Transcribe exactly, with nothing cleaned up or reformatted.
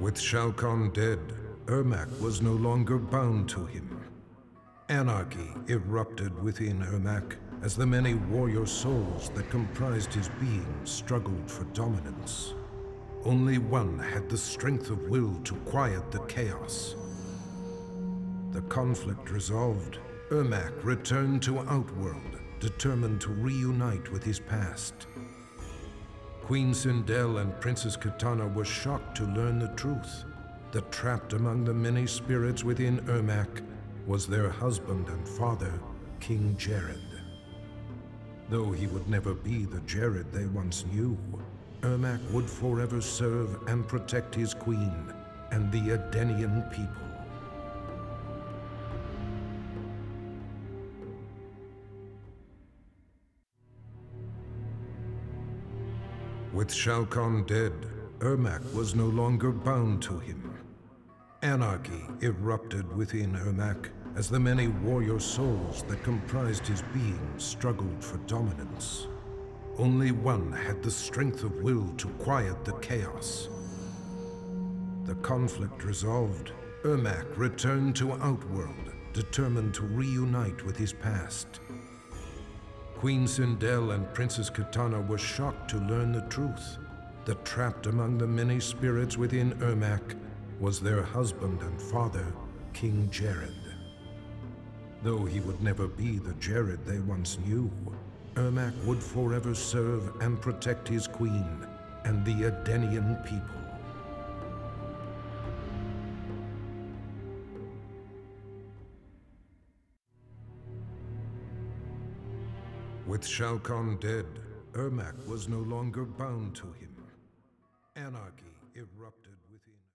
With Shao Kahn dead, Ermac was no longer bound to him. Anarchy erupted within Ermac as the many warrior souls that comprised his being struggled for dominance. Only one had the strength of will to quiet the chaos. The conflict resolved, Ermac returned to Outworld, determined to reunite with his past. Queen Sindel and Princess Kitana were shocked to learn the truth, that trapped among the many spirits within Ermac was their husband and father, King Jerrod. Though he would never be the Jerrod they once knew, Ermac would forever serve and protect his queen and the Edenian people. With Shao Kahn dead, Ermac was no longer bound to him. Anarchy erupted within Ermac as the many warrior souls that comprised his being struggled for dominance. Only one had the strength of will to quiet the chaos. The conflict resolved, Ermac returned to Outworld, determined to reunite with his past. Queen Sindel and Princess Kitana were shocked to learn the truth, that trapped among the many spirits within Ermac was their husband and father, King Jerrod. Though he would never be the Jerrod they once knew, Ermac would forever serve and protect his queen and the Edenian people. With Shao Kahn dead, Ermac was no longer bound to him. Anarchy erupted.